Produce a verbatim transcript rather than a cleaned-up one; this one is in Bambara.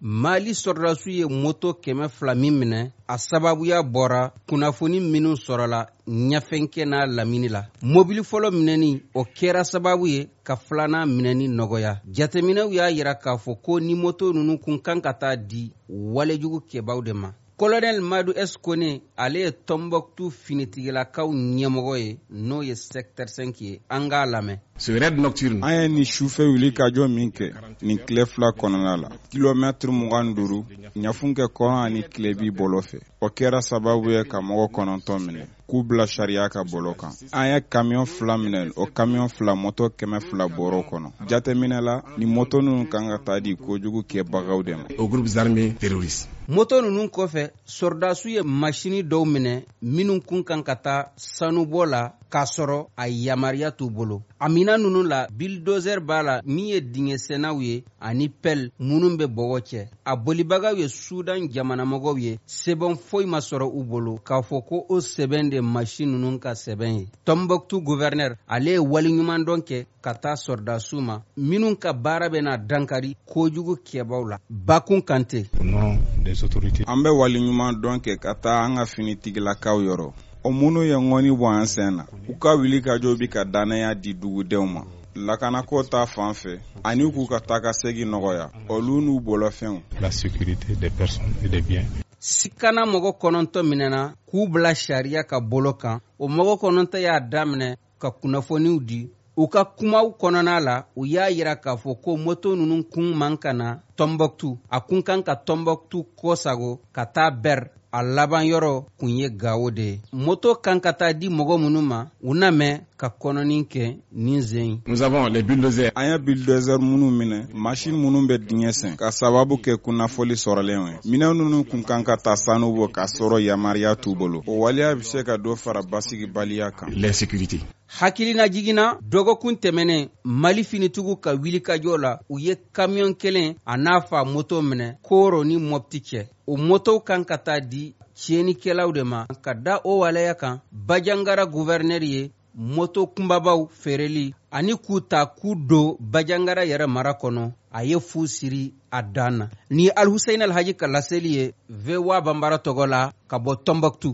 Mali sɔrɔdasiw ye moto kɛmɛ fila min minɛ a sababuya bɔra kunnafoni minnu sɔrɔla ɲɛfɛnkɛ n'a lamini la. Mobili fɔlɔ minɛni o kɛra sababu ye ka filanan minɛni nɔgɔya. Jateminɛw y'a yira k'a fɔ ko ni moto ninnu kun kan ka taa di walejugu kɛbaw de ma. Colonel Madu Eskone ale ye Tombouctou finitigilakaw ɲɛmɔgɔ ye n'o ye secteur cinq ye. An k'a lamɛn. Ce raid nocturne an ye ni sufɛ wuli ka jɔ min kɛ nin tile fila kɔnɔna la kilomètre mugan duuru ɲafunkɛ kɔrɔn ani tilebi bɔlɔ fɛ. O kɛra sababu ye ka mɔgɔ kɔnɔntɔn minɛ k'u bila sariya ka bolo kan. An ye camion fila minɛ o camion fila moto kɛmɛ fila bɔrɔ kɔnɔ. Jateminɛ la ni moto ninnu kan ka taa di kojugu kɛbagaw de ma. Aux groupes armés terroristes. Moto ninnu kɔfɛ sɔrɔdasiw ye machine dɔw minɛ minnu kun kan ka taa sanubɔ la k'a sɔrɔ a yamariya t'u bolo. A mina ninnu la bulldozer b'a la min ye dingɛsennaw ye ani pelle minnu bɛ bɔgɔ cɛ. A bolibagaw ye Sudan jamanamɔgɔw ye sɛbɛn foyi ma sɔrɔ u bolo k'a fɔ ko o sɛbɛn de machine ninnu ka sɛbɛn ye. Tombouctou gouverneur ale ye waliɲuman dɔn kɛ ka taa sɔrɔdasiw ma minnu ka baara bɛna dankari kojugu kɛbaw la. Bakun Kante. An bɛ waliɲuman dɔn kɛ ka taa an ka finitigilakaw yɔrɔ. O minnu ye ŋɔni bɔ an sen na u ka wuli ka jɔ bi ka danaya di dugudenw ma. Lakanako ta fan fɛ ani k'u ka taa ka segin nɔgɔya olu n'u bolofɛnw. La sécurité des personnes et des biens. Sikana mɔgɔ kɔnɔntɔn minɛna k'u bila sariya ka bolo kan. O mɔgɔ kɔnɔntɔn y'a daminɛ ka kunnafoniw di. U ka kumaw kɔnɔna la u y'a yira k'a fɔ ko moto ninnu kun man ka na Tombouctou. A kun kan ka Tombouctou kɔsago ka taa Ber. A laban yɔrɔ kun ye Gao de ye. Moto kan ka taa di mɔgɔ minnu ma u na mɛn ka kɔnɔni kɛ ni zen. Nous avons les bulldozers. An ye bulldozer minnu minɛ machine minnu bɛ dingɛ sen ka sababu kɛ kunnafoli sɔrɔlen ye. Minɛn ninnu kun kan ka taa sanu bɔ k'a sɔrɔ yamariya t'u bolo. O waleya bɛ se ka dɔ fara basigibaliya kan. L'insécurité. Hakilina jiginna dɔgɔkun tɛmɛnen Mali finitigiw ka wilikajɔ la u ye camion kelen a n'a fa moto minɛ Koro ni Mopti cɛ. O moto kan ka taa di tiɲɛnikɛlaw de ma. Ka da o waleya kan Bajangara gouverneur ye moto kunbabaw feereli ani k'u ta k'u don Bajangara yɛrɛ mara kɔnɔ a ye fu siri a dan na. Ni Alhussein Alhaji ka laseli ye V O A Banbara tɔgɔ la ka bɔ Tombouctou.